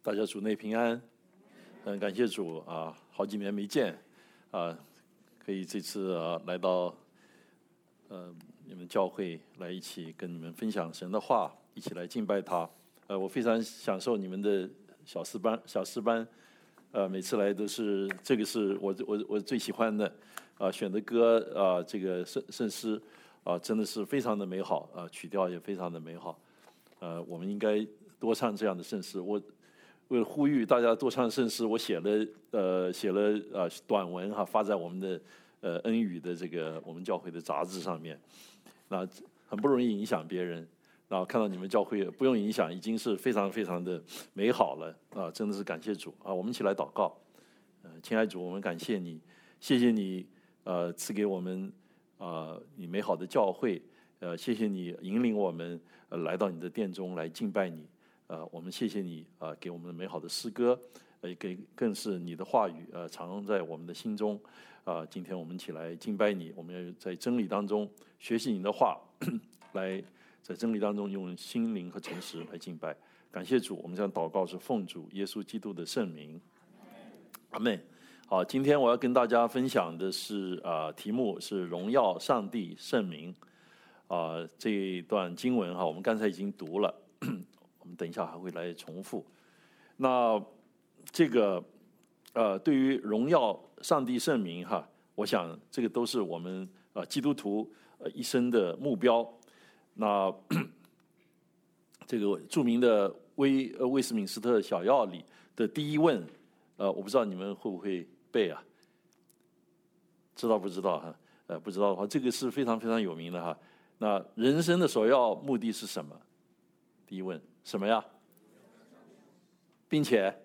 大家主内平安，很感谢主啊，好几年没见啊，可以这次来到你们教会来一起跟你们分享神的话，一起来敬拜他。我非常享受你们的小诗班，每次来都是这个是我最喜欢的选的歌这个圣诗真的是非常的美好曲调也非常的美好，我们应该多唱这样的圣诗。我为了呼吁大家多唱圣诗，我写了短文发在我们的恩语的这个我们教会的杂志上面，那很不容易影响别人。然后看到你们教会不用影响，已经是非常非常的美好了真的是感谢主我们一起来祷告。亲爱主，我们感谢你，谢谢你赐给我们你美好的教会，谢谢你引领我们来到你的殿中来敬拜你。我们谢谢你给我们美好的诗歌，更是你的话语常在我们的心中。今天我们一起来敬拜你，我们要在真理当中学习你的话，来在真理当中用心灵和诚实来敬拜。感谢主，我们这样祷告是奉主耶稣基督的圣名，阿们。好，今天我要跟大家分享的是题目是荣耀上帝圣名。这一段经文我们刚才已经读了，我们等一下还会来重复。那这个对于荣耀上帝圣名我想这个都是我们基督徒一生的目标。那这个著名的威斯敏斯特小要里的第一问，我不知道你们会不会背知道不知道不知道的话，这个是非常非常有名的那人生的首要目的是什么？第一问什么呀？并且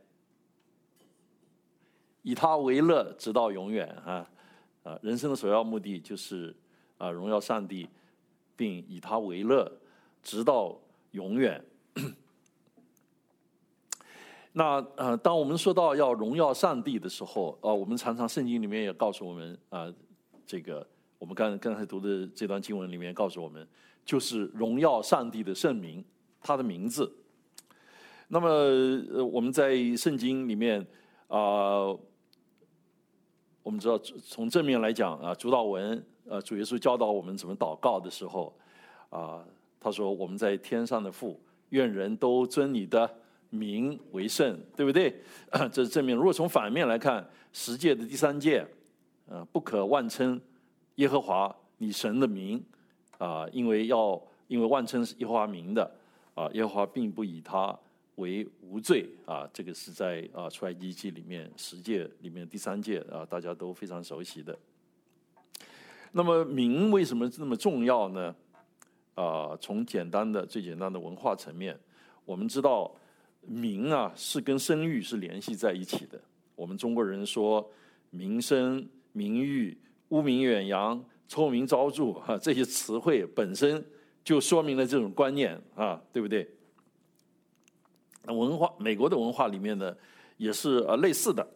以他为乐直到永远人生的首要目的就是荣耀上帝，并以他为乐直到永远。那当我们说到要荣耀上帝的时候我们常常圣经里面也告诉我们这个我们刚才读的这段经文里面告诉我们，就是荣耀上帝的圣名，他的名字。那么我们在圣经里面我们知道从正面来讲主祷文主耶稣教导我们怎么祷告的时候他说我们在天上的父，愿人都尊你的名为圣，对不对？这是正面。如果从反面来看，十诫的第三诫不可妄称耶和华你神的名因为妄称耶和华名的耶和华并不以他为无罪这个是在出埃及记里面十诫里面第三诫大家都非常熟悉的。那么名为什么那么重要呢？从最简单的文化层面，我们知道名是跟声誉是联系在一起的。我们中国人说名声、名誉、污名远扬、臭名昭著这些词汇本身就说明了这种观念对不对？美国的文化里面呢也是类似的。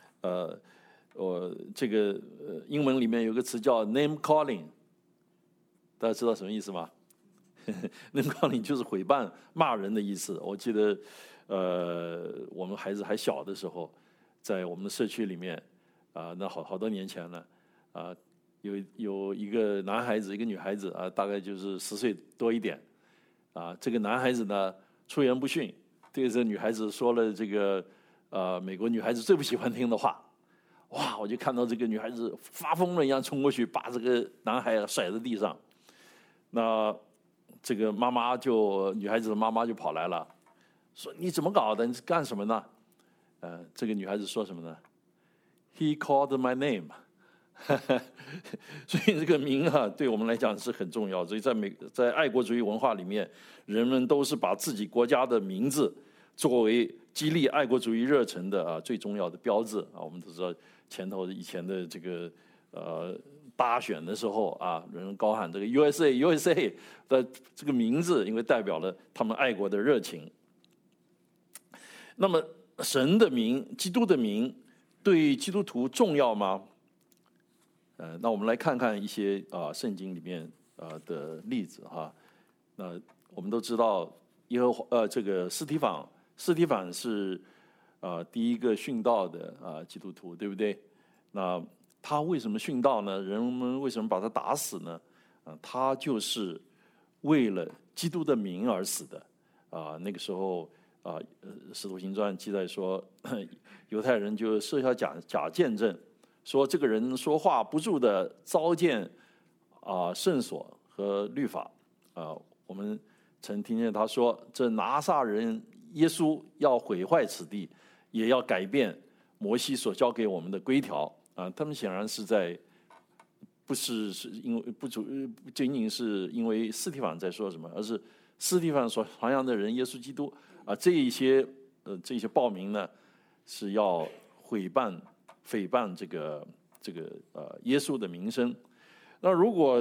这个英文里面有个词叫 name calling， 大家知道什么意思吗？name calling 就是毁谤骂人的意思。我记得我们孩子还小的时候，在我们的社区里面那好多年前了有一个男孩子一个女孩子大概就是10岁多一点这个男孩子呢出言不逊，对这女孩子说了这个美国女孩子最不喜欢听的话。哇！我就看到这个女孩子发疯了一样冲过去，把这个男孩甩在地上。那这个女孩子的妈妈就跑来了，说你怎么搞的？你干什么呢？这个女孩子说什么呢？ He called my name 所以这个名对我们来讲是很重要。所以在爱国主义文化里面，人们都是把自己国家的名字作为激励爱国主义热忱的最重要的标志我们都知道以前的这个大选的时候人高喊这个 USA 的这个名字，因为代表了他们爱国的热情。那么神的名，基督的名对基督徒重要吗？那我们来看看一些圣经里面的例子那我们都知道这个司提反是第一个殉道的基督徒，对不对？那他为什么殉道呢？人们为什么把他打死呢？他就是为了基督的名而死的。那个时候使徒行传记载说，犹太人就设下假见证，说这个人说话不住的糟践圣所和律法。我们曾听见他说，这拿撒人耶稣要毁坏此地，也要改变摩西所交给我们的规条。他们显然是不因为不仅仅是因为司提反在说什么，而是司提反所传扬的人耶稣基督这一些暴民呢，是要诽谤这个耶稣的名声。那如果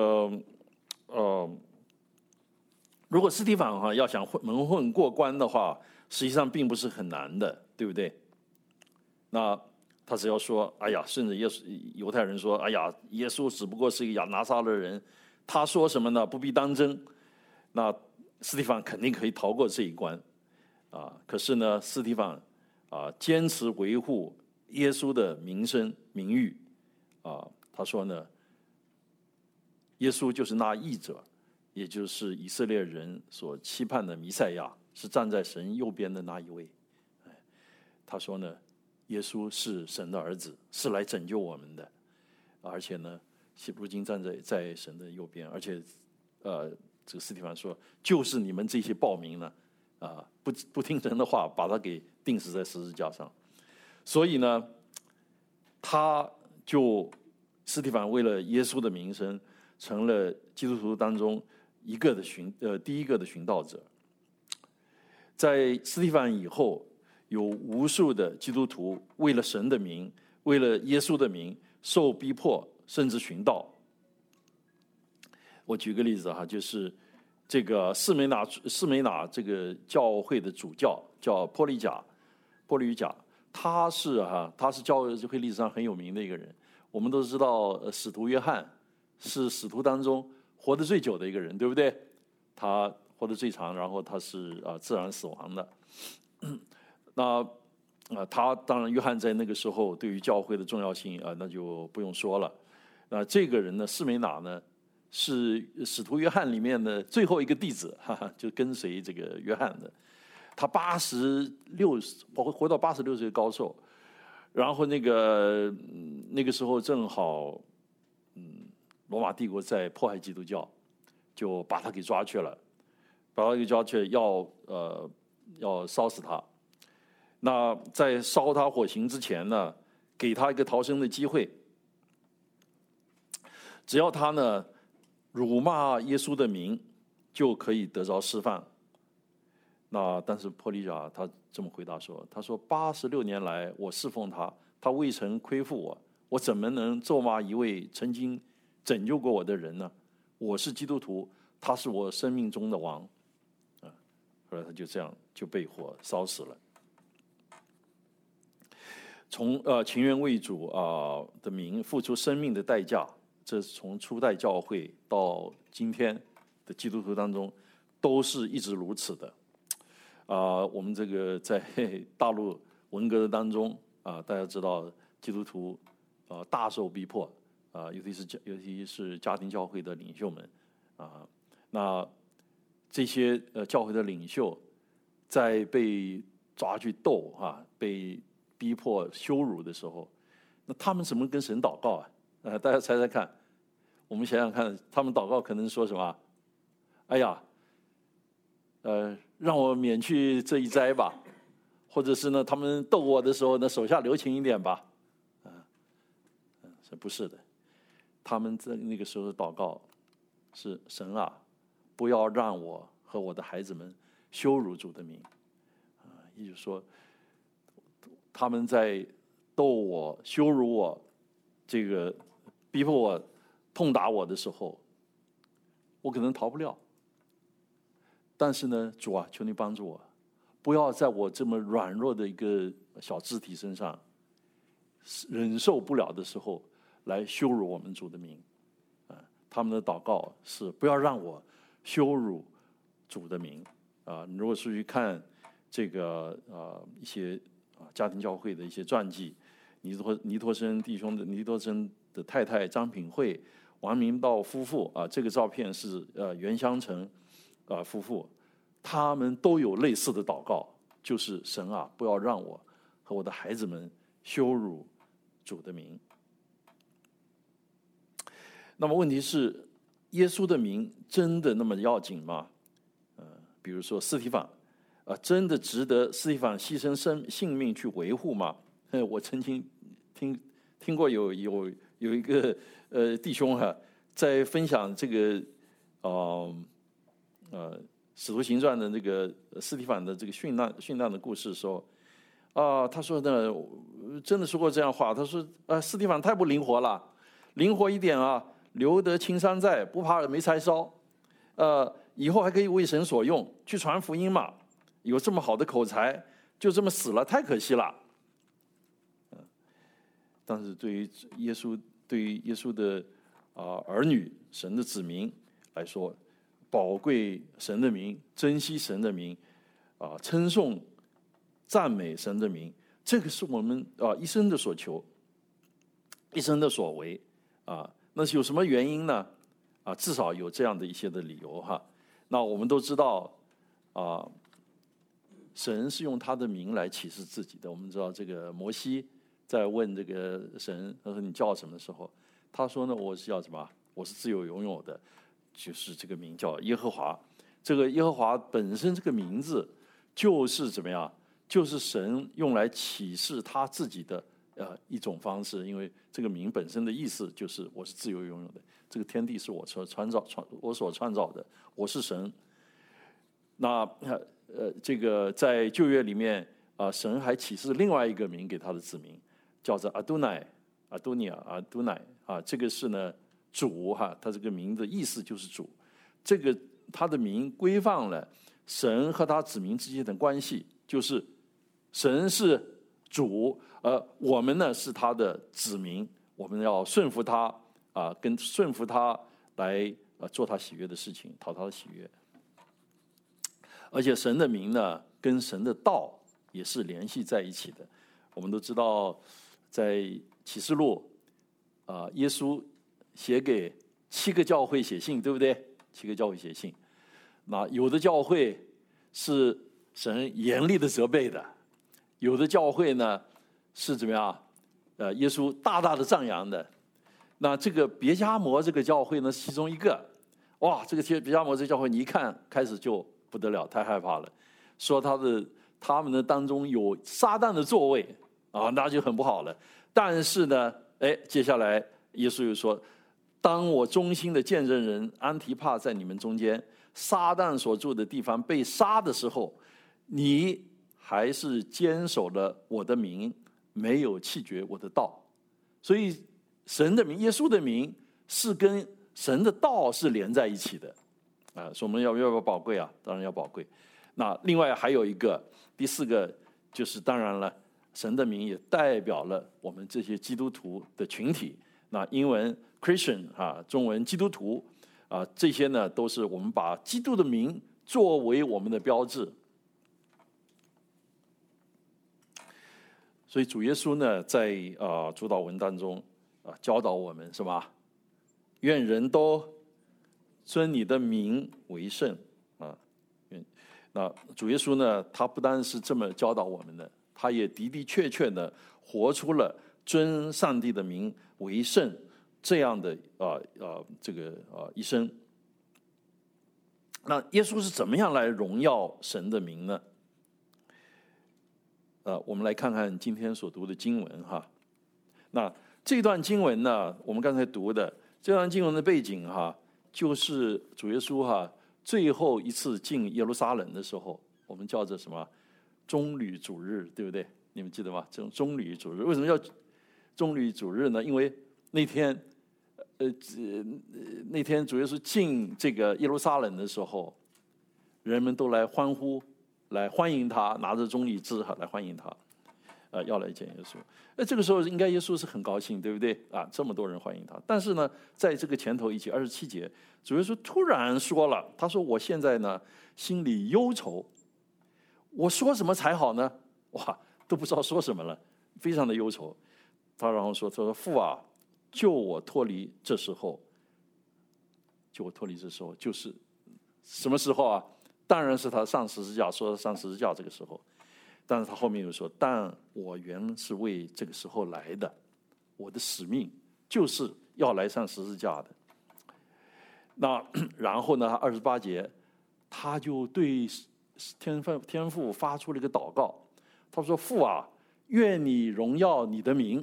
如果司提反要想蒙混过关的话，实际上并不是很难的，对不对？那他只要说，哎呀，甚至犹太人说，哎呀，耶稣只不过是一个拿撒勒人，他说什么呢？不必当真。那司提反肯定可以逃过这一关可是呢，司提反坚持维护耶稣的名声名誉他说呢，耶稣就是那义者，也就是以色列人所期盼的弥赛亚，是站在神右边的那一位。他说呢，耶稣是神的儿子，是来拯救我们的，而且呢，如今站在神的右边，而且这个司提反说，就是你们这些暴民呢，不听神的话，把他给钉死在十字架上。所以呢，司提反为了耶稣的名声，成了基督徒当中第一个的殉道者。在司提反以后，有无数的基督徒为了神的名，为了耶稣的名，受逼迫，甚至殉道。我举个例子就是这个士美拿这个教会的主教叫波利于甲，他是教会历史上很有名的一个人。我们都知道，使徒约翰是使徒当中活得最久的一个人，对不对？他活得最长，然后他是自然死亡的。那他当然，约翰在那个时候对于教会的重要性那就不用说了。这个人呢，士美拿呢，是使徒约翰里面的最后一个弟子，就跟随这个约翰的。他活到86岁高寿，然后那个时候正好，罗马帝国在迫害基督教，就把他给抓去了，要烧死他。那在烧他火刑之前呢，给他一个逃生的机会，只要他呢辱骂耶稣的名，就可以得着释放。但是波利甲他这么回答说，他说86年来我侍奉他，他未曾亏负我，我怎么能咒骂一位曾经拯救过我的人呢？我是基督徒，他是我生命中的王。后来他就这样就被火烧死了。从情愿为主的名付出生命的代价，这是从初代教会到今天的基督徒当中都是一直如此的。我们这个在大陆文革的当中大家知道基督徒大受逼迫尤其是家庭教会的领袖们那这些教会的领袖在被抓去斗被逼迫羞辱的时候，那他们怎么跟神祷告大家猜猜看，我们想想看，他们祷告可能说什么？哎呀，让我免去这一灾吧，或者是呢，他们斗我的时候呢，手下留情一点吧。这不是的，他们在那个时候的祷告是神啊，不要让我和我的孩子们羞辱主的名。也就是说，他们在斗我、羞辱我、这个逼迫我、痛打我的时候，我可能逃不了。但是呢，主啊，求你帮助我，不要在我这么软弱的一个小肢体身上忍受不了的时候来羞辱我们主的名。他们的祷告是不要让我羞辱主的名。你如果是去看这个一些家庭教会的一些传记，尼托生弟兄的尼托生的太太张品慧、王明道夫妇这个照片是袁湘成夫妇，他们都有类似的祷告，就是神啊，不要让我和我的孩子们羞辱主的名。那么问题是，耶稣的名真的那么要紧吗？比如说司提反，真的值得司提反牺牲性命去维护吗？我曾经听过有一个弟兄在分享这个使徒行传的那个司提反的这个殉难的故事的时候，他说呢，真的说过这样话，他说司提反太不灵活了，灵活一点留得青山在，不怕没柴烧，以后还可以为神所用，去传福音嘛，有这么好的口才，就这么死了，太可惜了。但是对于耶稣的儿女，神的子民来说，宝贵神的名，珍惜神的名，称颂赞美神的名，这个是我们一生的所求，一生的所为那是有什么原因呢？至少有这样的一些的理由那我们都知道神是用他的名来启示自己的。我们知道这个摩西在问这个神，他说你叫什么的时候，他说呢，我是叫什么？我是自由拥有的，就是这个名叫耶和华。这个耶和华本身这个名字就是怎么样？就是神用来启示他自己的一种方式，因为这个名本身的意思就是我是自由拥有的，这个天地是我所创造的，我是神。那这个在旧约里面神还启示另外一个名给他的子民，叫做阿都尼亚，这个是呢主他这个名的意思就是主。这个他的名规范了神和他子民之间的关系，就是神是主，我们呢是他的子民，我们要顺服他跟顺服他来做他喜悦的事情，讨他的喜悦。而且神的名呢跟神的道也是联系在一起的。我们都知道在启示录耶稣写给7个教会写信，对不对？7个教会写信，那有的教会是神严厉的责备的，有的教会呢是怎么样耶稣大大的赞扬的。那这个别迦摩这个教会呢是其中一个。哇，这个别迦摩这个教会你一看开始就不得了，太害怕了，说他们的当中有撒旦的作为那就很不好了。但是呢接下来耶稣又说，当我忠心的见证人安提帕在你们中间，撒旦所住的地方被杀的时候，你还是坚守了我的名，没有弃绝我的道。所以神的名，耶稣的名是跟神的道是连在一起的所以我们要不要宝贵当然要宝贵。那另外还有一个第4个，就是当然了，神的名也代表了我们这些基督徒的群体。那英文 Christian 中文基督徒这些呢都是我们把基督的名作为我们的标志。所以主耶稣呢在主祷文当中教导我们，是吧？愿人都尊你的名为圣那主耶稣呢，他不单是这么教导我们的，他也的的确确的活出了尊上帝的名为圣这样的这个一生。那耶稣是怎么样来荣耀神的名呢？我们来看看今天所读的经文那这段经文呢，我们刚才读的这段经文的背景就是主耶稣最后一次进耶路撒冷的时候，我们叫做什么棕榈主日，对不对？你们记得吗？这种棕榈主日为什么叫棕榈主日呢？因为那天主耶稣进这个耶路撒冷的时候，人们都来欢呼，来欢迎他，拿着棕榈枝来欢迎他，要来见耶稣。这个时候应该耶稣是很高兴，对不对这么多人欢迎他。但是呢，在这个前头一节27节，主耶稣突然说了，他说我现在呢心里忧愁，我说什么才好呢？哇， 都不知道说什么了，非常的忧愁。他然后说：“他说父啊，救我脱离这时候，救我脱离这时候，就是什么时候啊？当然是他上十字架，说上十字架这个时候。但是他后面又说：但我原是为这个时候来的，我的使命就是要来上十字架的。”那然后呢，28节，他就对天父发出了一个祷告，他说：“父啊，愿你荣耀你的名。”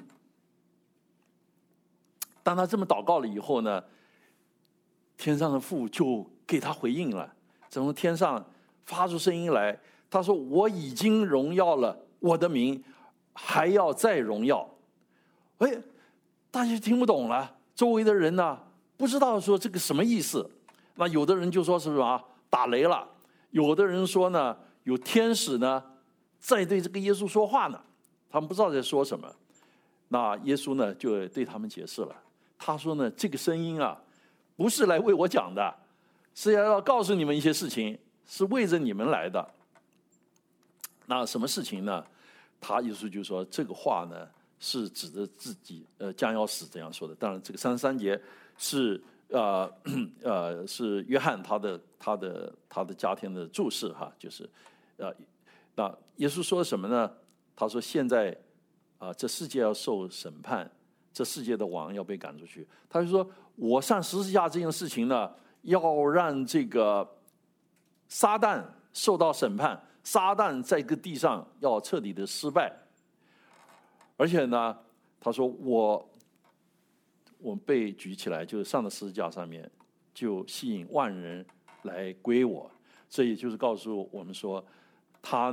当他这么祷告了以后呢，天上的父就给他回应了，从天上发出声音来，他说：“我已经荣耀了我的名，还要再荣耀。”哎，大家就听不懂了，周围的人呢，不知道说这个什么意思。那有的人就说是什么打雷了，有的人说呢，有天使呢在对这个耶稣说话呢，他们不知道在说什么。那耶稣呢就对他们解释了，他说呢，这个声音啊，不是来为我讲的，是要告诉你们一些事情，是为着你们来的。那什么事情呢？耶稣就说这个话呢是指着自己将要死这样说的。当然这个33节是是约翰他的家庭的注释哈，就是那耶稣说什么呢？他说现在这世界要受审判，这世界的王要被赶出去。他就说我上十字架这件事情呢，要让这个撒旦受到审判，撒旦在这个地上要彻底的失败。而且呢，他说我们被举起来，就是上了十字架上面，就吸引万人来归我。这也就是告诉我们说，他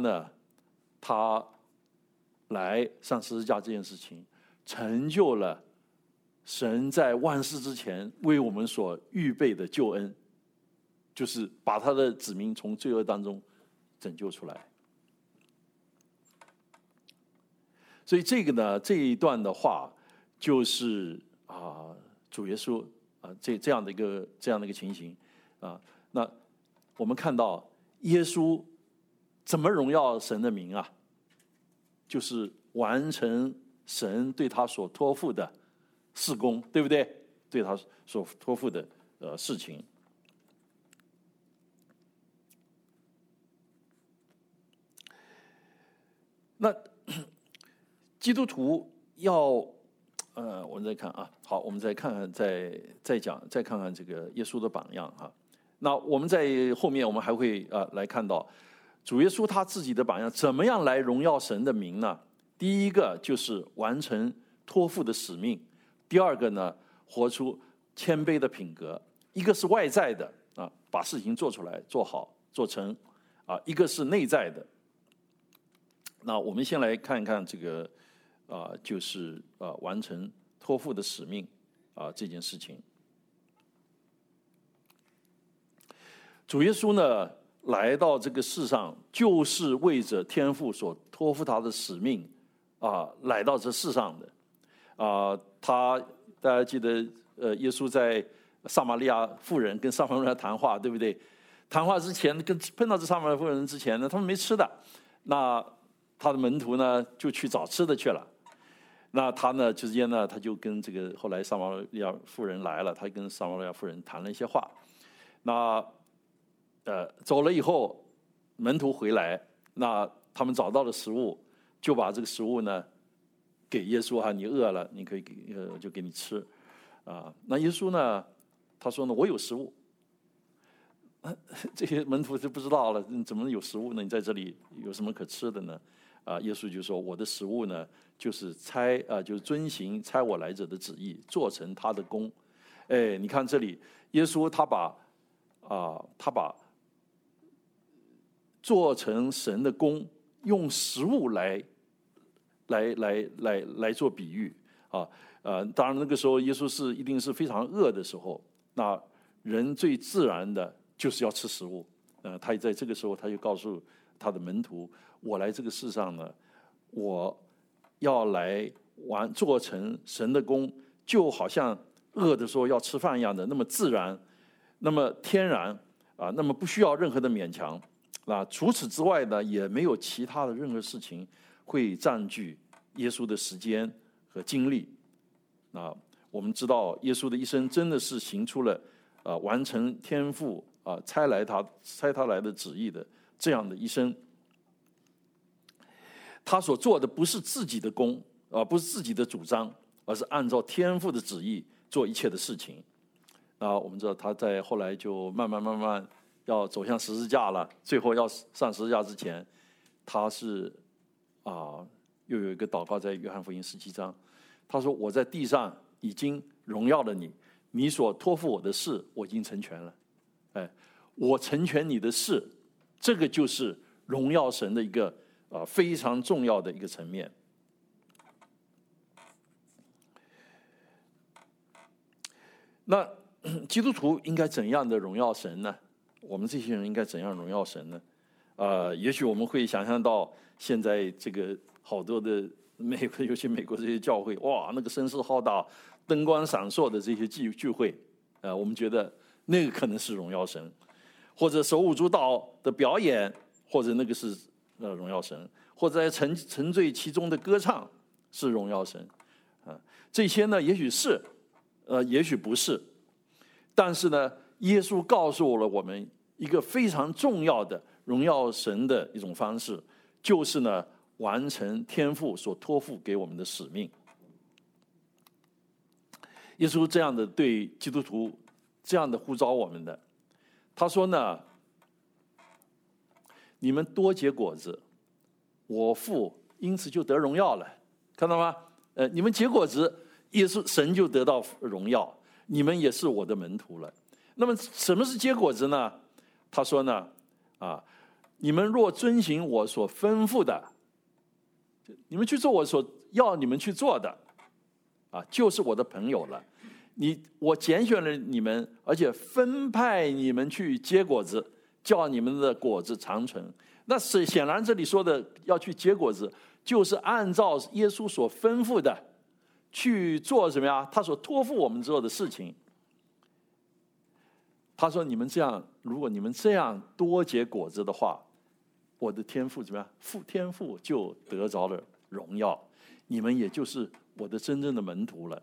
来上十字架这件事情，成就了神在万事之前为我们所预备的救恩，就是把他的子民从罪恶当中拯救出来。所以这个呢，这一段的话，就是主耶稣这样的一个情形啊。那我们看到耶稣怎么荣耀神的名啊？就是完成神对他所托付的事工，对不对？对他所托付的事情。那基督徒要我们再看啊，好，我们再看看，再看看这个耶稣的榜样啊。那我们在后面我们还会来看到主耶稣他自己的榜样，怎么样来荣耀神的名呢？第一个就是完成托付的使命，第二个呢，活出谦卑的品格。一个是外在的把事情做出来、做好、做成一个是内在的。那我们先来看一看这个就是完成托付的使命这件事情。主耶稣呢来到这个世上，就是为着天父所托付他的使命来到这世上的。大家记得耶稣在撒玛利亚妇人跟撒玛利亚谈话，对不对？谈话之前，碰到这撒玛利亚妇人之前呢，他们没吃的，那他的门徒呢就去找吃的去了。那他呢之间呢，他就跟这个后来撒玛利亚妇人来了，他跟撒玛利亚妇人谈了一些话。那走了以后，门徒回来，那他们找到了食物，就把这个食物呢给耶稣你饿了，你可以就给你吃那耶稣呢，他说呢，我有食物。这些门徒就不知道了，怎么有食物呢？你在这里有什么可吃的呢？耶稣就说，我的食物呢，就是就是遵行差我来者的旨意，做成他的功。你看这里，耶稣他把做成神的功，用食物来做比喻当然那个时候耶稣一定是非常饿的时候，那人最自然的就是要吃食物。他在这个时候他就告诉他的门徒，我来这个世上呢，我要来做成神的功，就好像饿的时候要吃饭一样的，那么自然，那么天然那么不需要任何的勉强。除此之外呢，也没有其他的任何事情会占据耶稣的时间和精力。那我们知道，耶稣的一生真的是行出了完成天父差他来的旨意的这样的一生。他所做的不是自己的功，不是自己的主张，而是按照天父的旨意做一切的事情。那我们知道他在后来就慢慢要走向十字架了，最后要上十字架之前，他是又有一个祷告，在约翰福音17章，他说：“我在地上已经荣耀了你，你所托付我的事，我已经成全了。”我成全你的事，这个就是荣耀神的一个非常重要的一个层面。那基督徒应该怎样的荣耀神呢？我们这些人应该怎样荣耀神呢？也许我们会想象到现在这个好多的尤其美国这些教会，哇，那个声势浩大、灯光闪烁的这些聚会，我们觉得那个可能是荣耀神，或者手舞足蹈的表演，或者那个是荣耀神，或者在沉醉其中的歌唱是荣耀神，这些呢，也许是，也许不是，但是呢，耶稣告诉了我们一个非常重要的荣耀神的一种方式，就是呢，完成天父所托付给我们的使命。耶稣这样的对基督徒这样的呼召我们的，他说呢：“你们多结果子，我父因此就得荣耀了。”看到吗？你们结果子，耶稣神就得到荣耀，你们也是我的门徒了。那么什么是结果子呢？他说呢：“你们若遵行我所吩咐的，你们去做我所要你们去做的，就是我的朋友了。我拣选了你们，而且分派你们去结果子，叫你们的果子长存。”那是显然这里说的要去结果子，就是按照耶稣所吩咐的去做什么呀？他所托付我们做的事情。他说：“你们这样，如果你们这样多结果子的话，我的天父怎么样？天父就得着了荣耀，你们也就是我的真正的门徒了。”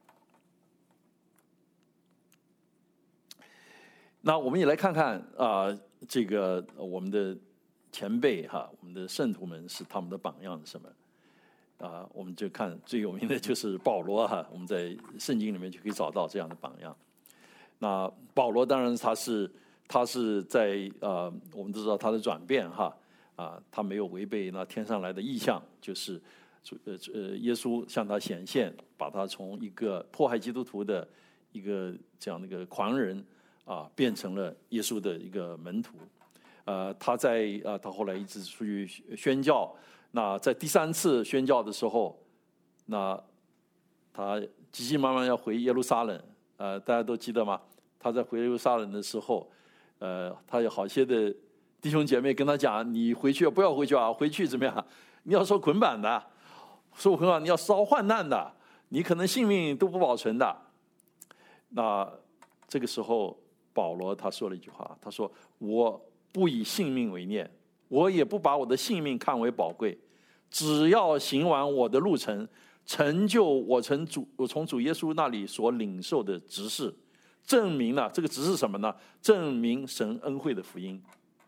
那我们也来看看这个我们的前辈我们的圣徒们是他们的榜样是什么？我们就看最有名的就是保罗我们在圣经里面就可以找到这样的榜样。那保罗当然他是在我们都知道他的转变他没有违背那天上来的意象，就是耶稣向他显现，把他从一个迫害基督徒的一个这样的一个狂人变成了耶稣的一个门徒。他后来一直出去宣教。那在第3次宣教的时候，那他急急忙忙要回耶路撒冷。大家都记得吗？他在回耶路撒冷的时候，他有好些的弟兄姐妹跟他讲：“你回去不要回去回去怎么样？你要受捆绑的，受捆绑你要遭患难的，你可能性命都不保存的。”那这个时候，保罗他说了一句话，他说：“我不以性命为念，我也不把我的性命看为宝贵，只要行完我的路程，成就我从主耶稣那里所领受的职事，证明了这个职事什么呢？证明神恩惠的福音。”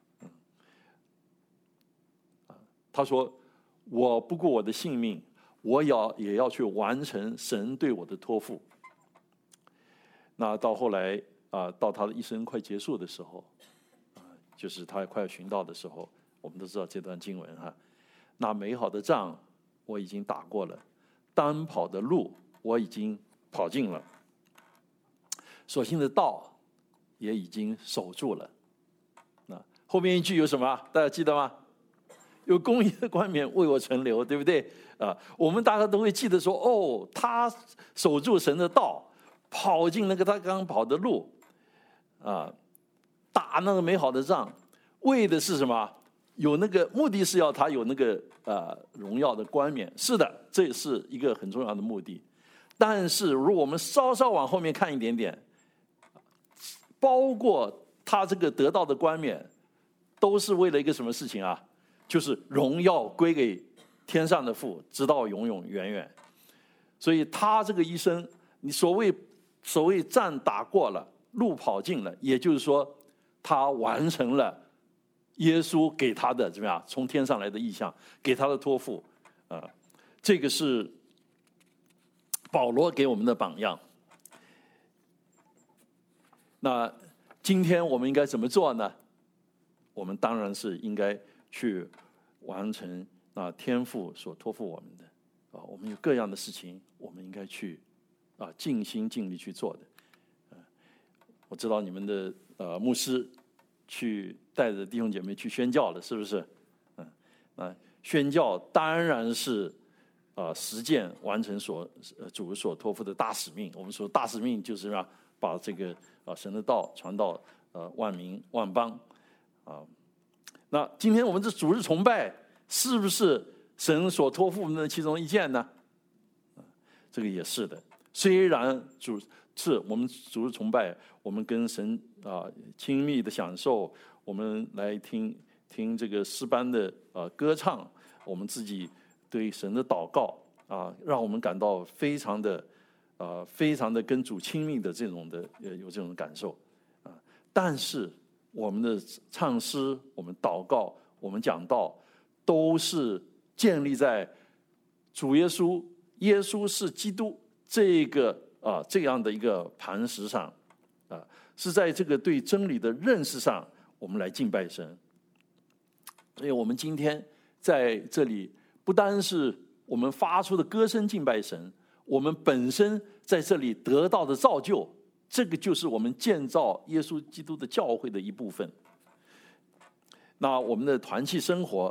他说：“我不顾我的性命，我也要去完成神对我的托付。”那到后来到他的一生快结束的时候，就是他快要殉道的时候，我们都知道这段经文那美好的仗我已经打过了，当跑的路我已经跑尽了，所信的道也已经守住了。那后面一句有什么？大家记得吗？有公义的冠冕为我存留，对不对？我们大家都会记得说，他守住神的道，跑进那个他刚跑的路，打那个美好的仗，为的是什么？有那个目的是要他有那个荣耀的冠冕。是的，这是一个很重要的目的。但是如果我们稍稍往后面看一点点，包括他这个得到的冠冕，都是为了一个什么事情就是荣耀归给天上的父，直到永永远远。所以他这个一生，你所谓战打过了，路跑尽了，也就是说，他完成了耶稣给他的怎么样，从天上来的意象，给他的托付这个是保罗给我们的榜样。那今天我们应该怎么做呢？我们当然是应该去完成天父所托付我们的我们有各样的事情，我们应该去尽心尽力去做的。我知道你们的牧师去带着弟兄姐妹去宣教了，是不是？宣教当然是实践完成主所托付的大使命。我们说大使命就是把这个神的道传到万民万邦那今天我们这主日崇拜是不是神所托付我们的其中一件呢？这个也是的。虽然我们主日崇拜，我们跟神亲密的享受，我们来听这个诗班的歌唱，我们自己对神的祷告让我们感到非常的跟主亲密的有这种感受但是我们的唱诗，我们祷告，我们讲道，都是建立在主耶稣是基督这样的一个磐石上是在这个对真理的认识上，我们来敬拜神。所以我们今天在这里，不单是我们发出的歌声敬拜神，我们本身在这里得到的造就，这个就是我们建造耶稣基督的教会的一部分。那我们的团契生活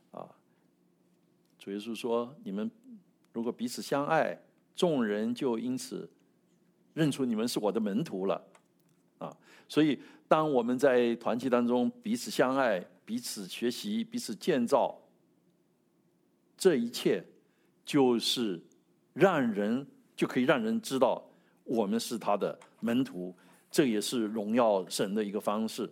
主耶稣说，你们如果彼此相爱，众人就因此认出你们是我的门徒了所以当我们在团契当中彼此相爱，彼此学习，彼此建造，这一切就是就可以让人知道我们是他的门徒，这也是荣耀神的一个方式。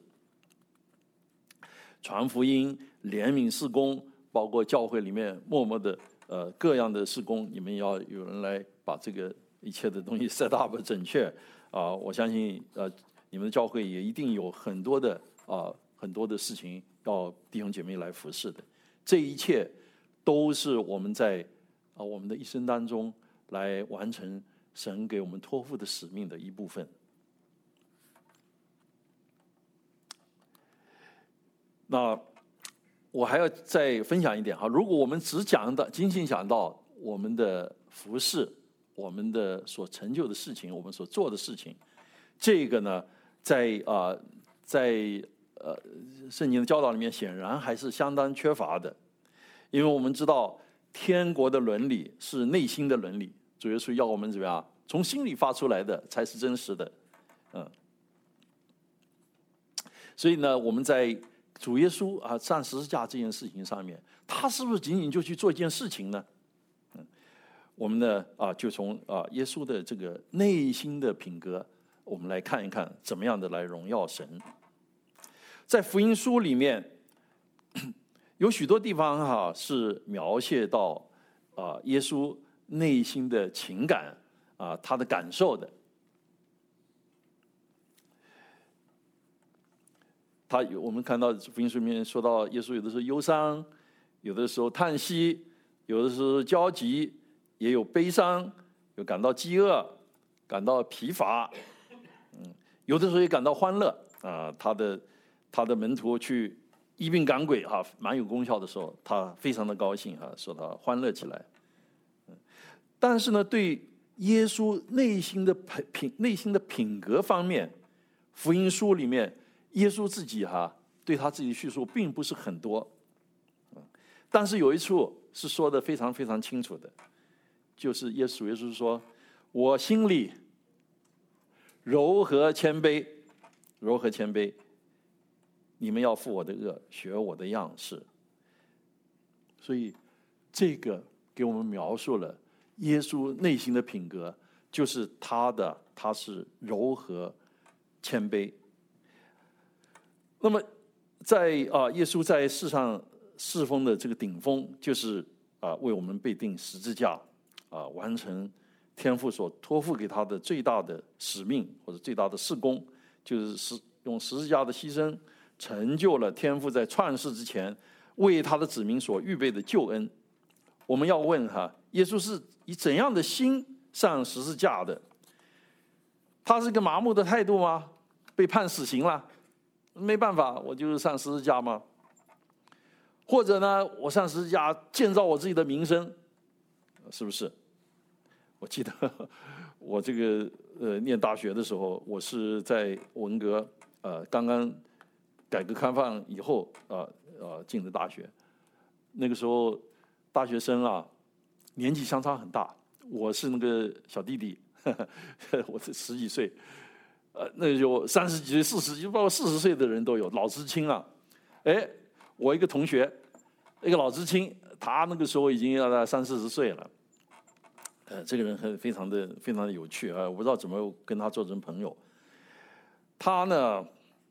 传福音、怜悯事工，包括教会里面默默的各样的事工，你们要有人来把这个一切的东西 set up 正确我相信你们的教会也一定有很多的事情要弟兄姐妹来服侍的。这一切都是我们在我们的一生当中来完成神给我们托付的使命的一部分。那我还要再分享一点如果我们只仅仅讲到我们的服事，我们的所成就的事情，我们所做的事情，这个呢，在圣经的教导里面显然还是相当缺乏的。因为我们知道天国的伦理是内心的伦理，主耶稣要我们怎么样，从心里发出来的才是真实的所以呢，我们在主耶稣上十字架这件事情上面，他是不是仅仅就去做一件事情呢？我们呢就从耶稣的这个内心的品格，我们来看一看怎么样的来荣耀神。在福音书里面有许多地方是描写到耶稣内心的情感他的感受的。我们看到福音书里面说到耶稣有的时候忧伤，有的时候叹息，有的时候焦急，也有悲伤，有感到饥饿，感到疲乏有的时候也感到欢乐他的门徒去医病赶鬼蛮有功效的时候，他非常的高兴说他欢乐起来但是呢，对耶稣内心的品格方面，福音书里面耶稣自己对他自己的叙述并不是很多但是有一处是说的非常非常清楚的，就是耶稣说，我心里柔和谦卑，你们要负我的恶，学我的样式。所以这个给我们描述了耶稣内心的品格，就是他是柔和谦卑。那么在耶稣在世上侍奉的这个顶峰，就是为我们被钉十字架，完成天父所托付给他的最大的使命或者最大的事工，就是用十字架的牺牲成就了天父在创世之前为他的子民所预备的救恩。我们要问耶稣是以怎样的心上十字架的？他是个麻木的态度吗？被判死刑了，没办法，我就是上十字架吗？或者呢，我上十字架建造我自己的名声，是不是？我记得我这个念大学的时候，我是在文革刚刚改革开放以后进的大学。那个时候大学生年纪相差很大，我是那个小弟弟，我是10几岁，那就30几岁、40几，包括40岁的人都有，老知青啊。我一个同学，一个老知青，他那个时候已经要30-40岁了。这个人非常的有趣啊，我不知道怎么跟他做成朋友。他呢，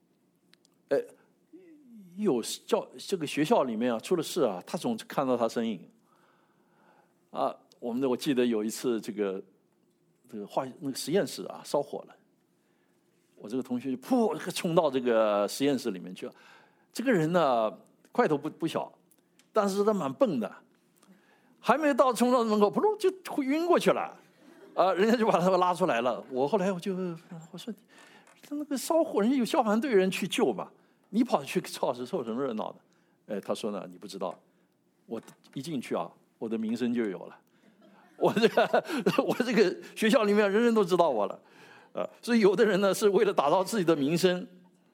这个学校里面出了事他总看到他身影。我记得有一次这个那个实验室烧火了，我这个同学就噗冲到这个实验室里面去了。这个人呢块头不小，但是他蛮笨的，还没冲到门口，扑噜就晕过去了。人家就把他拉出来了。后来我说，那个烧火，人家有消防队人去救嘛，你跑去超市凑什么热闹的？他说呢，你不知道，我一进去我的名声就有了，我这个学校里面人人都知道我了。所以有的人呢是为了打造自己的名声。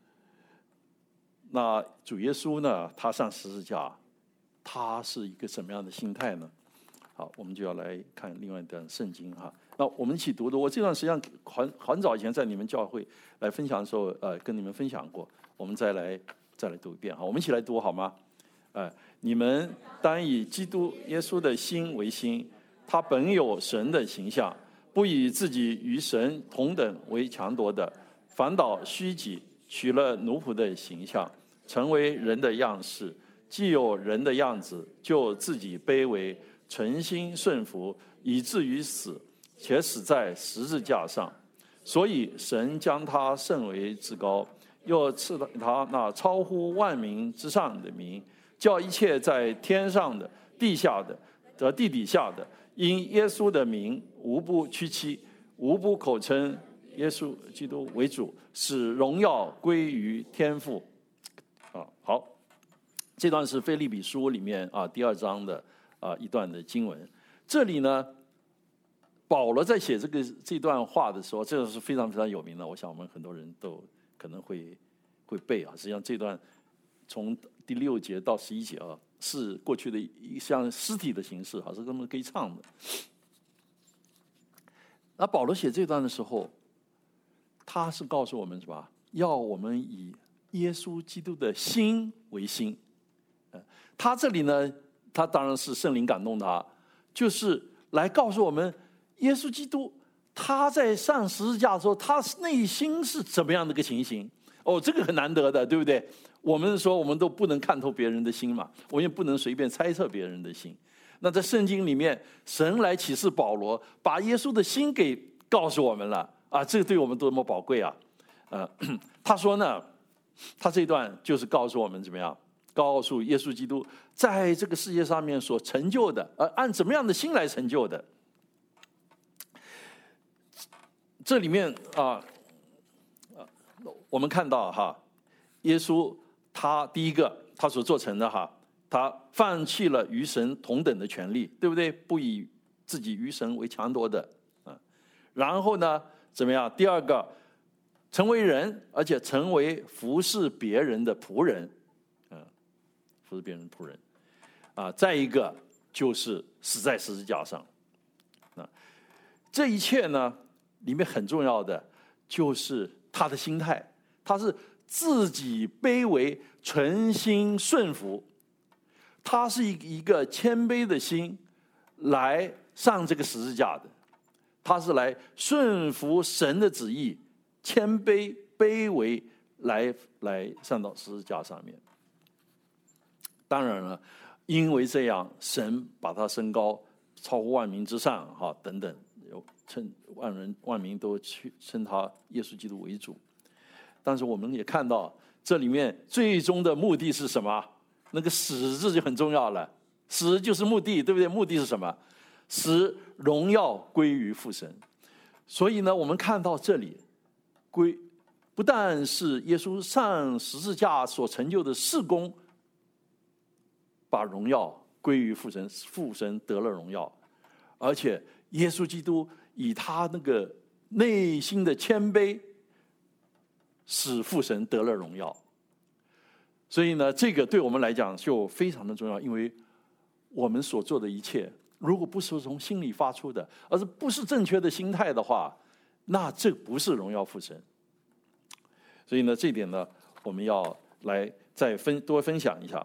那主耶稣呢，他上十字架，他是一个什么样的心态呢？好，我们就要来看另外一段圣经那我们一起读。我这段实际上很早以前在你们教会来分享的时候，跟你们分享过。我们再来读一遍我们一起来读好吗？你们当以基督耶稣的心为心，他本有神的形象，不以自己与神同等为强夺的，反倒虚己，取了奴仆的形象，成为人的样式。既有人的样子，就自己卑微，存心顺服，以至于死，且死在十字架上。所以神将他升为至高，又赐他那超乎万民之上的名，叫一切在天上的、地下的、地底下的，因耶稣的名，无不屈膝，无不口称耶稣基督为主，使荣耀归于天父。好，这段是腓立比书里面第2章的一段的经文。这里呢，保罗在写这段话的时候，这个是非常非常有名的，我想我们很多人都可能会背实际上这段从第6节到11节是过去的一项诗体的形式是他们可以唱的。那保罗写这段的时候，他是告诉我们要我们以耶稣基督的心为心。他这里呢，他当然是圣灵感动他，就是来告诉我们耶稣基督他在上十字架的时候，他内心是怎么样的一个情形。这个很难得的，对不对？我们说我们都不能看透别人的心嘛，我们也不能随便猜测别人的心。那在圣经里面，神来启示保罗，把耶稣的心给告诉我们了这个对我们多么宝贵他说呢，他这段就是告诉我们怎么样，告诉耶稣基督在这个世界上面所成就的，按怎么样的心来成就的。这里面我们看到耶稣他第一个他所做成的他放弃了与神同等的权利，对不对？不以自己与神为强夺的然后呢，怎么样？第二个，成为人，而且成为服侍别人的仆人服侍别人的仆人再一个就是死在十字架上这一切呢，里面很重要的就是他的心态，他是自己卑微，存心顺服，他是一个谦卑的心来上这个十字架的，他是来顺服神的旨意，谦卑卑微来上到十字架上面。当然了， 因为这样，神把他升高，超乎万民之上，等等，称万民都去称他耶稣基督为主。但是我们也看到，这里面最终的目的是什么？那个使字就很重要了，使就是目的，对不对？目的是什么？使荣耀归于父神。所以呢，我们看到这里，不但是耶稣上十字架所成就的事工，把荣耀归于父神，父神得了荣耀，而且耶稣基督以他那个内心的谦卑，使父神得了荣耀。所以呢，这个对我们来讲就非常的重要，因为我们所做的一切，如果不是从心里发出的，而是不是正确的心态的话，那这不是荣耀父神。所以呢，这点呢，我们要来再多分享一下。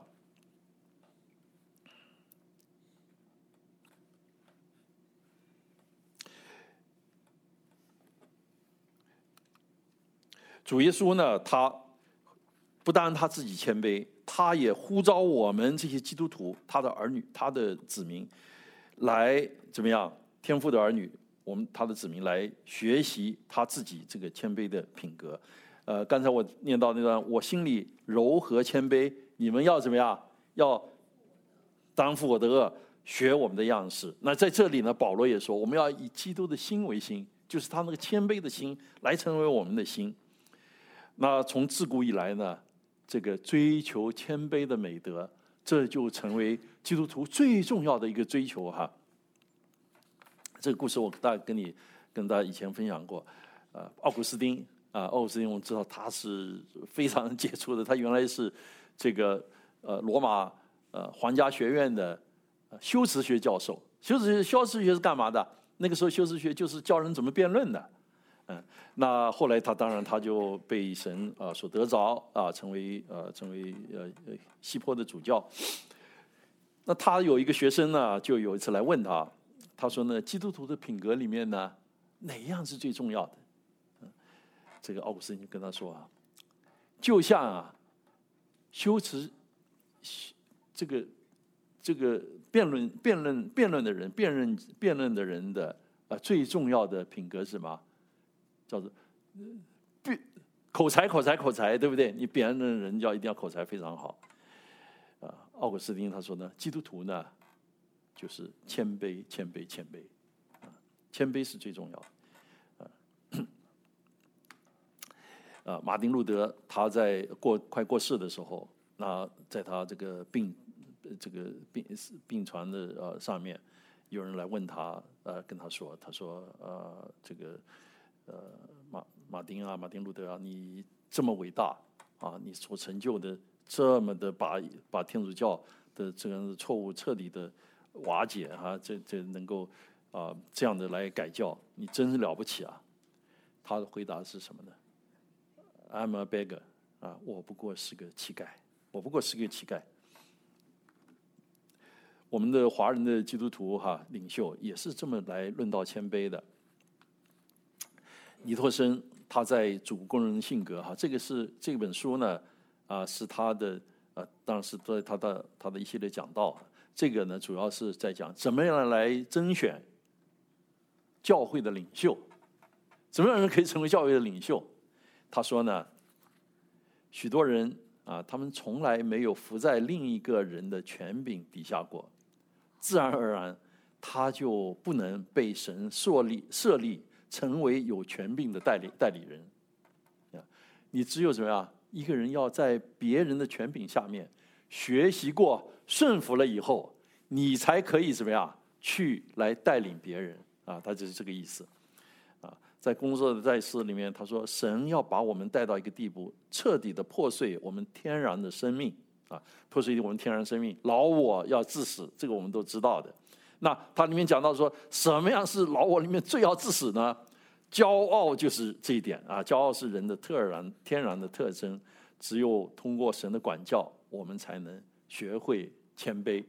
主耶稣呢，他不单他自己谦卑，他也呼召我们这些基督徒，他的儿女，他的子民，来怎么样？天父的儿女，他的子民来学习他自己这个谦卑的品格。刚才我念到那段，我心里柔和谦卑，你们要怎么样？要担负我的恶，学我们的样式。那在这里呢，保罗也说，我们要以基督的心为心，就是他那个谦卑的心来成为我们的心。那从自古以来呢，这个追求谦卑的美德，这就成为基督徒最重要的一个追求哈。这个故事我跟大家以前分享过，奥古斯丁我们知道他是非常杰出的，他原来是这个罗马皇家学院的修辞学教授。修辞学是干嘛的？那个时候修辞学就是教人怎么辩论的。那后来他当然他就被神所得着成为西坡的主教。那他有一个学生呢，就有一次来问他，他说呢，基督徒的品格里面呢，哪一样是最重要的？这个奥古斯丁就跟他说就像修辞这个辩论的人的最重要的品格是什么？叫做口才，对不对？你辩论人一定要口才非常好。奥古斯丁他说呢，基督徒呢就是谦卑，谦卑是最重要的。马丁路德他在快过世的时候，那在他这个病床的上面，有人来问他，跟他说，这个马丁路德你这么伟大你所成就的这么的把天主教的这个错误彻底的瓦解这能够这样的来改教，你真是了不起啊！他的回答是什么呢？ I'm a beggar 我不过是个乞丐。我们的华人的基督徒领袖也是这么来论到谦卑的。尼托生他在《主工人性格》这本书呢是他的当然是在他的一系列讲道。这个呢主要是在讲怎么样来甄选教会的领袖，怎么样人可以成为教会的领袖。他说呢，许多人他们从来没有服在另一个人的权柄底下过，自然而然他就不能被神设立成为有权柄的代理人。你只有怎么样？一个人要在别人的权柄下面学习过、顺服了以后，你才可以怎么样去来带领别人他就是这个意思在工作的在世里面，他说神要把我们带到一个地步，彻底的破碎我们天然的生命破碎我们天然生命，老我要致死，这个我们都知道的。那他里面讲到说，什么样是老我里面最要致死呢？骄傲就是这一点骄傲是人的天然的特征，只有通过神的管教，我们才能学会谦卑。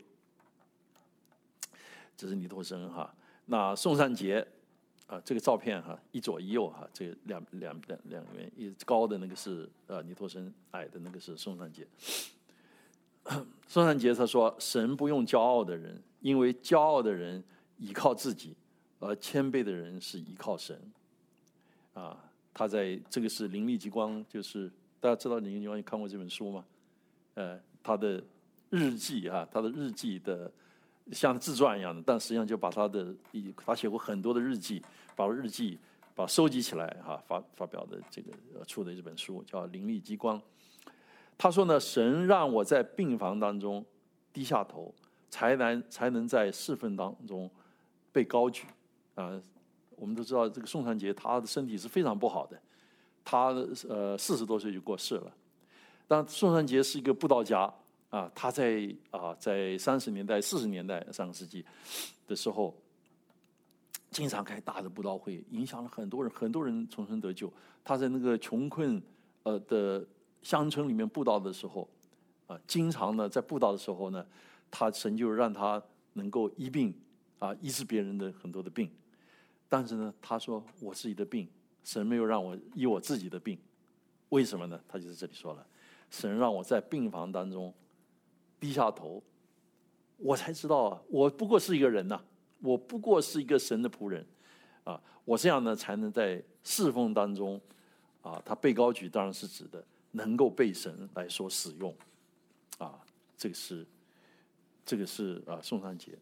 这是尼托生那宋善杰这个照片一左一右这个两边，一高的那个是尼托生，矮的那个是宋善杰。 宋三杰他说：“神不用骄傲的人，因为骄傲的人依靠自己，而谦卑的人是依靠神。”他在这个是灵力极光，就是大家知道灵力极光，你看过这本书吗？他的日记他的日记的像自传一样的，但实际上就把他写过很多的日记，把收集起来发表的这个出的这本书叫《灵力极光》。他说呢，神让我在病房当中低下头，才能在侍奉当中被高举。我们都知道这个宋三杰他的身体是非常不好的，他40多岁就过世了。但宋三杰是一个布道家他在30年代、40年代上个世纪的时候，经常开大的布道会，影响了很多人，很多人重生得救。他在那个穷困的乡村里面布道的时候，经常呢在布道的时候呢，神就让他能够医病医治别人的很多的病。但是呢，他说我自己的病，神没有让我医我自己的病，为什么呢？他就在这里说了，神让我在病房当中低下头，我才知道我不过是一个人我不过是一个神的仆人我这样呢才能在侍奉当中他被高举，当然是指的能够被神来所使用这个是宋三杰。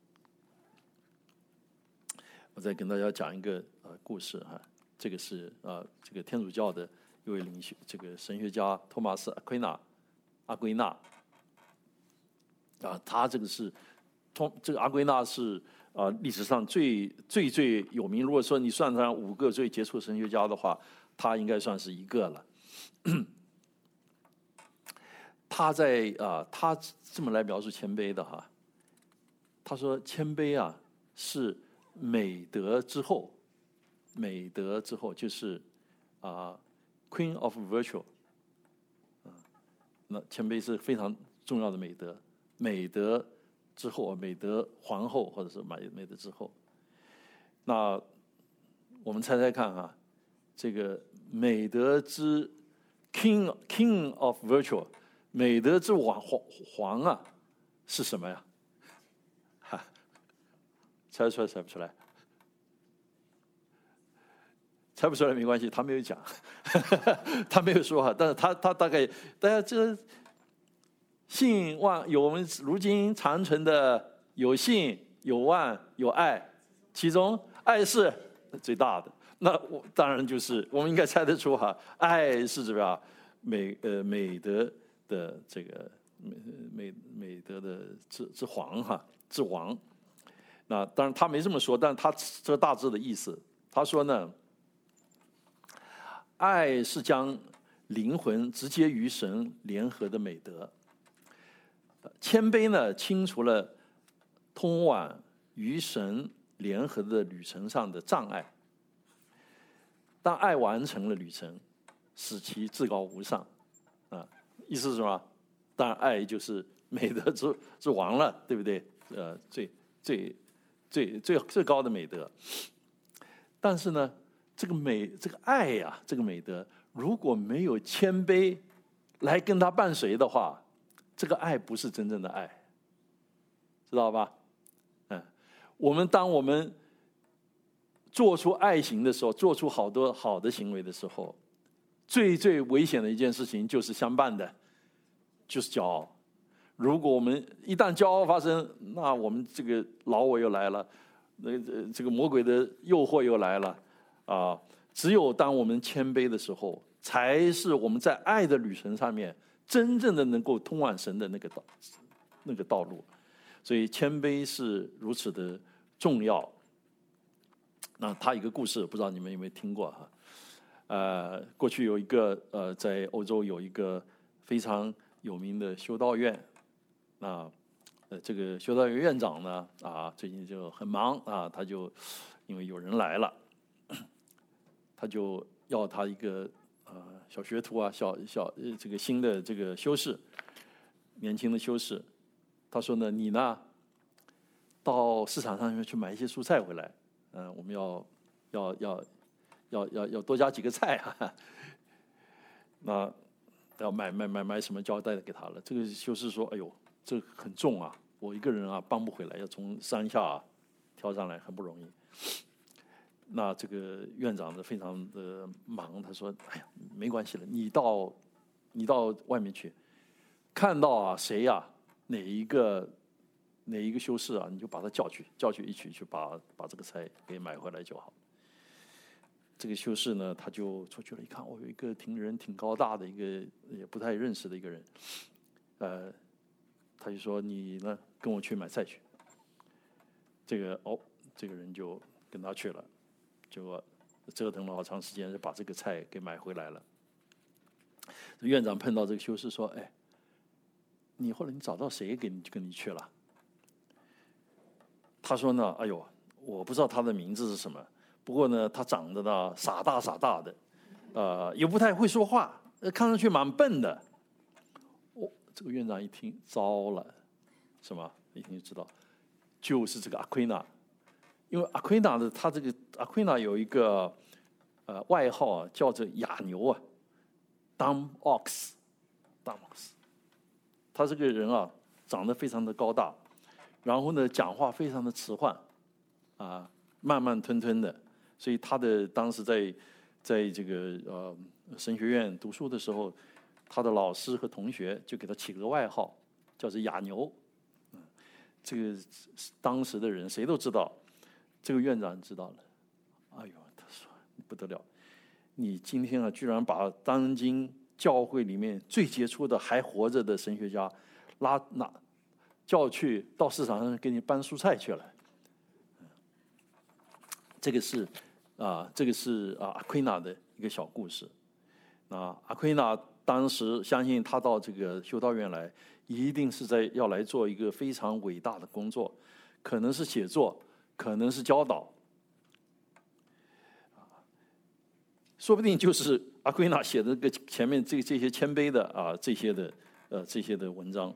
我再跟大家讲一个故事这个是这个天主教的一位领袖，这个神学家托马斯阿圭纳他这个阿圭纳是历史上最有名。如果说你算上5个最杰出神学家的话，他应该算是一个了。他这么来描述谦卑的他说谦卑是美德之后就是Queen of Virtue 那谦卑是非常重要的美德，美德之后，美德皇后或者是美德之后。那我们猜猜看这个美德之 King of Virtue， 美德之皇是什么呀？猜得出来猜不出来？猜不出来没关系，他没有讲，他没有说但是他大概大家这信望有我们如今长存的有信有望有爱，其中爱是最大的。那当然就是我们应该猜得出爱是什么美德的这个美德的之王那当然他没这么说，但他这大致的意思，他说呢，爱是将灵魂直接与神联合的美德，谦卑呢清除了通往与神联合的旅程上的障碍。当爱完成了旅程，使其至高无上意思是什么？当然爱就是美德之王了，对不对？最高的美德。但是呢，这个爱这个美德，如果没有谦卑来跟他伴随的话，这个爱不是真正的爱，知道吧？当我们做出爱行的时候，做出好多好的行为的时候，最危险的一件事情就是相伴的，就是骄傲。如果我们一旦骄傲发生，那我们这个老我又来了，这个魔鬼的诱惑又来了只有当我们谦卑的时候，才是我们在爱的旅程上面真正的能够通往神的那个道路。所以谦卑是如此的重要。那他一个故事，不知道你们有没有听过过去有一个在欧洲有一个非常有名的修道院，这个修道院院长呢最近就很忙他就因为有人来了，他就要他一个小学徒这个新的这个修士，年轻的修士，他说呢，你呢到市场上面去买一些蔬菜回来，我们要多加几个菜那要买什么胶带给他了。这个修士说：“哎呦，这很重啊，我一个人啊搬不回来，要从山下挑上来，很不容易。”那这个院长呢非常的忙，他说：“哎呀，没关系了，你到外面去，看到谁哪一个修士你就把他叫去一起去把这个菜给买回来就好。”这个修士呢，他就出去了，一看，有一个挺高大的一个也不太认识的一个人，他就说：“你呢，跟我去买菜去。”这个人就跟他去了，结果折腾了好长时间，就把这个菜给买回来了。院长碰到这个修士说：“哎，后来你找到谁跟你去了？”他说呢：“哎呦，我不知道他的名字是什么。不过呢，他长得呢傻大的，也不太会说话，看上去蛮笨的。”这个院长一听，糟了，什么？一听就知道，就是这个阿奎那。因为阿奎那有一个外号叫做哑牛dumb ox。他这个人长得非常的高大，然后呢讲话非常的迟缓，慢慢吞吞的。所以他当时在这个神学院读书的时候，他的老师和同学就给他起了个外号，叫做哑牛。这个当时的人谁都知道，这个院长知道了。哎呦，他说不得了，你今天居然把当今教会里面最杰出的还活着的神学家叫去到市场上给你搬蔬菜去了。这个是阿奎那的一个小故事。那阿奎那当时相信他到这个修道院来，一定是要来做一个非常伟大的工作，可能是写作，可能是教导，说不定就是阿奎那写的前面这些谦卑的这些的文章。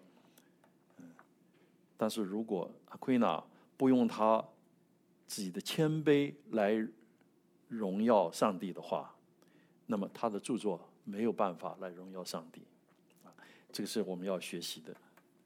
但是如果阿奎那不用他自己的谦卑来荣耀上帝的话，那么他的著作没有办法来荣耀上帝。这个是我们要学习的。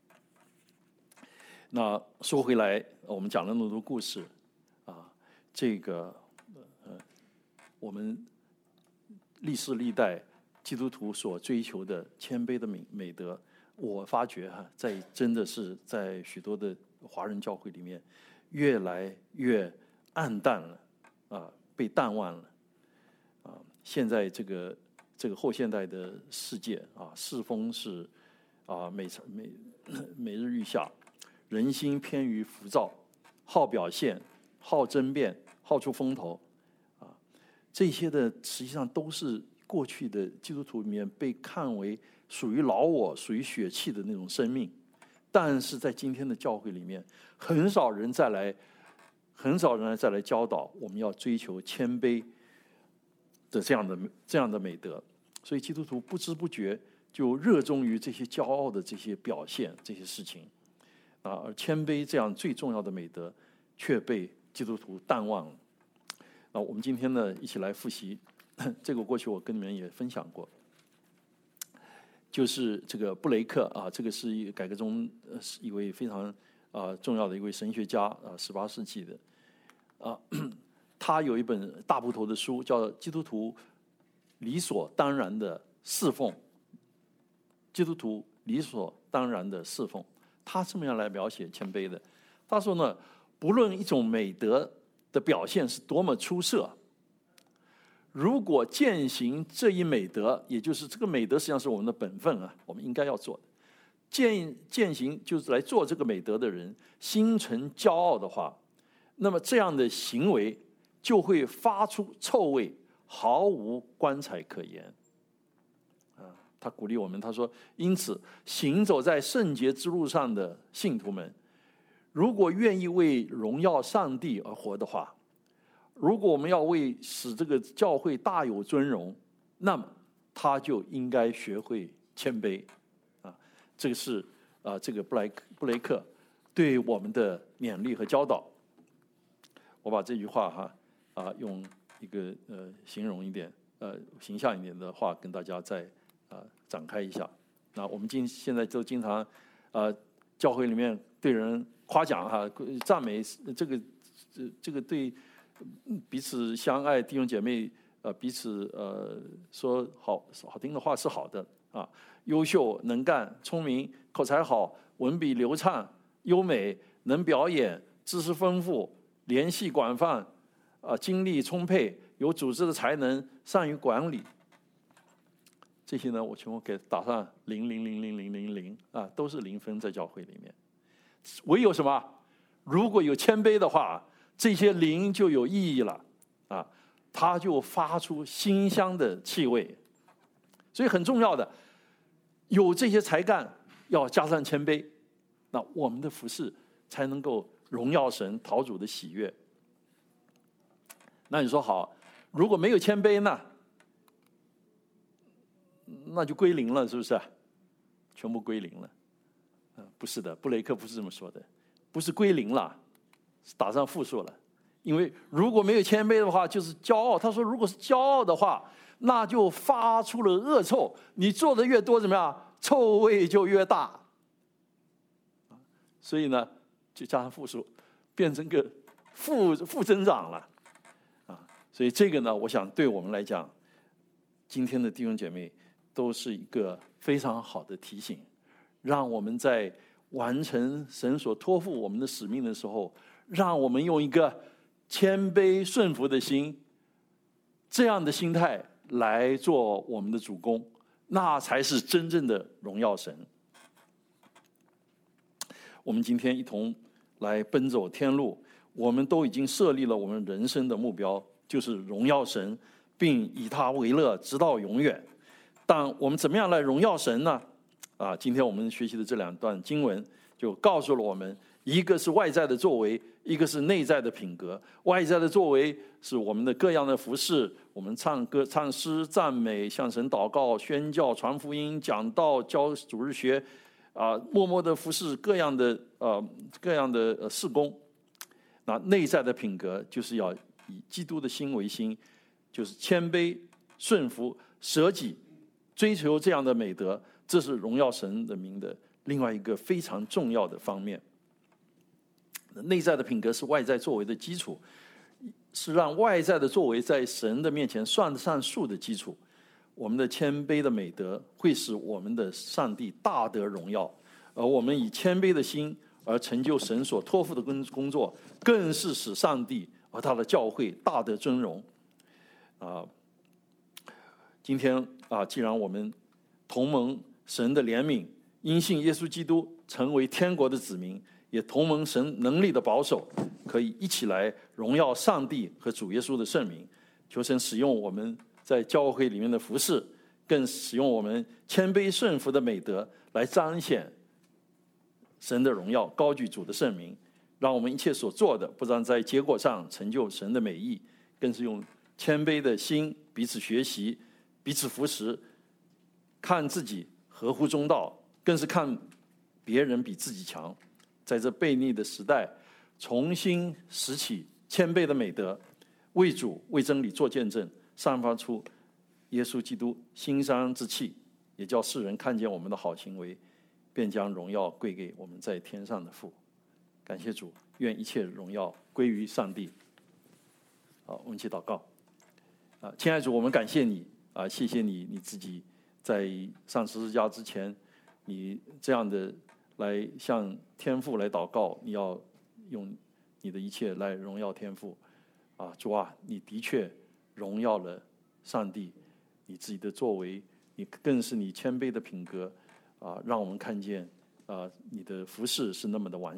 那说回来，我们讲了那么多故事这个我们历世历代基督徒所追求的谦卑的美德，我发觉真的是在许多的华人教会里面越来越暗淡了，被淡忘了。现在这个后现代的世界世风是每日愈下，人心偏于浮躁，好表现，好争辩，好出风头这些的实际上都是过去的基督徒里面被看为属于老我、属于血气的那种生命。但是在今天的教会里面，很少人再来教导我们要追求谦卑的这样的美德。所以基督徒不知不觉就热衷于这些骄傲的这些表现、这些事情而谦卑这样最重要的美德却被基督徒淡忘了。我们今天呢一起来复习这个，过去我跟你们也分享过，就是这个布雷克这个是一个改革中是一位非常重要的一位神学家18世纪的他有一本大部头的书叫《基督徒理所当然的侍奉》。基督徒理所当然的侍奉，他这么样来描写谦卑的。他说呢，不论一种美德的表现是多么出色，如果践行这一美德，也就是这个美德实际上是我们的本分我们应该要做的。践行就是来做这个美德的人心存骄傲的话，那么这样的行为就会发出臭味，毫无光彩可言。他鼓励我们，他说：“因此，行走在圣洁之路上的信徒们，如果愿意为荣耀上帝而活的话，如果我们要为使这个教会大有尊荣，那么他就应该学会谦卑。”这个是这个布雷克对我们的勉励和教导。我把这句话用一个形象一点的话跟大家再展开一下。那我们现在都经常教会里面对人夸奖赞美，这个对彼此相爱弟兄姐妹彼此说好听的话是好的啊，优秀能干聪明口才好文笔流畅优美能表演知识丰富联系广泛精力充沛有组织的才能善于管理，这些呢我全部给打上0000000都是0分在教会里面。唯有什么？如果有谦卑的话，这些0就有意义了它就发出馨香的气味。所以很重要的，有这些才干，要加上谦卑，那我们的服事才能够荣耀神讨主的喜悦。那你说好，如果没有谦卑呢？那就归零了，是不是？全部归零了。不是的，布雷克不是这么说的，不是归零了，打上负数了。因为如果没有谦卑的话，就是骄傲。他说，如果是骄傲的话，那就发出了恶臭。你做的越多，怎么样？臭味就越大。所以呢，就加上负数，变成个负增长了。所以这个呢，我想对我们来讲，今天的弟兄姐妹都是一个非常好的提醒，让我们在完成神所托付我们的使命的时候，让我们用一个谦卑顺服的心，这样的心态来做我们的主工，那才是真正的荣耀神。我们今天一同来奔走天路，我们都已经设立了我们人生的目标，就是荣耀神，并以他为乐，直到永远。但我们怎么样来荣耀神呢？今天我们学习的这2段经文就告诉了我们，一个是外在的作为，一个是内在的品格。外在的作为是我们的各样的服事，我们唱歌唱诗赞美向神祷告宣教传福音讲道教主日学默默的服事各样的事工。那内在的品格就是要以基督的心为心，就是谦卑顺服舍己，追求这样的美德，这是荣耀神的名的另外一个非常重要的方面。内在的品格是外在作为的基础，是让外在的作为在神的面前算得上数的基础。我们的谦卑的美德会使我们的上帝大得荣耀，而我们以谦卑的心而成就神所托付的工作，更是使上帝和他的教会大得尊荣。今天既然我们同蒙神的怜悯，因信耶稣基督成为天国的子民，也同蒙神能力的保守，可以一起来荣耀上帝和主耶稣的圣名。求神使用我们在教会里面的服事，更使用我们谦卑顺服的美德来彰显神的荣耀，高举主的圣名。让我们一切所做的，不但在结果上成就神的美意，更是用谦卑的心彼此学习，彼此扶持，看自己合乎中道，更是看别人比自己强。在这悖逆的时代，重新拾起谦卑的美德，为主为真理做见证，散发出耶稣基督馨香之气，也叫世人看见我们的好行为，便将荣耀归给我们在天上的父。感谢主，愿一切荣耀归于上帝。好，我们一起祷告。亲爱的主，我们感谢你谢谢你自己在上十字架之前，你这样的来向天父来祷告，你要用你的一切来荣耀天父。主你的确荣耀了上帝，你自己的作为，你更是你谦卑的品格让我们看见你的服事是那么的完